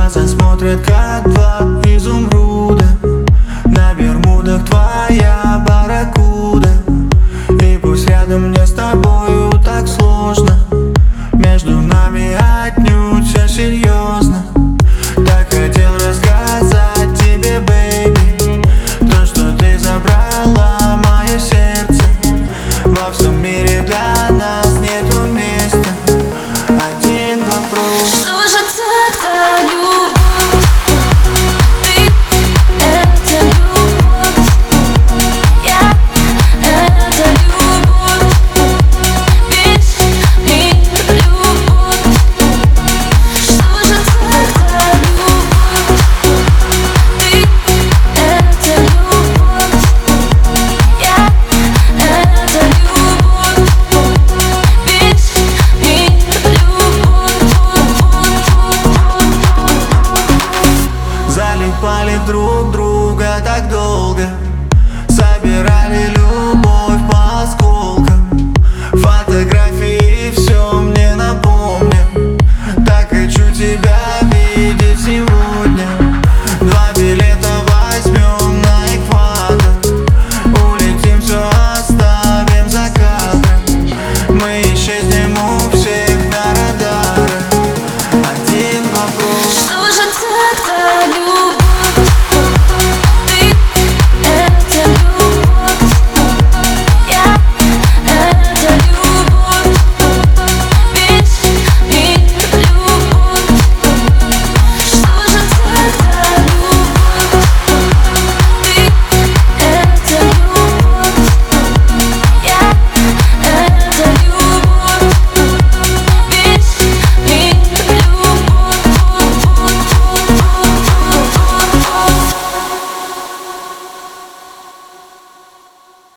глаза смотрят, как два изумруда. На Бермудах твоя барракуда. И пусть рядом мне с тобою так сложно, между нами отнюдь все серьезно. Так хотел рассказать тебе, бэйби, то, что ты забрала мое сердце. Во всем мире для нас нету места. Один вопрос: что же это любовь? Ты — это любовь. Я — это любовь. Весь мир — любовь. Что же это любовь? Ты — это любовь. Я — это любовь. Весь мир — любовь. залипали друг друга так долго,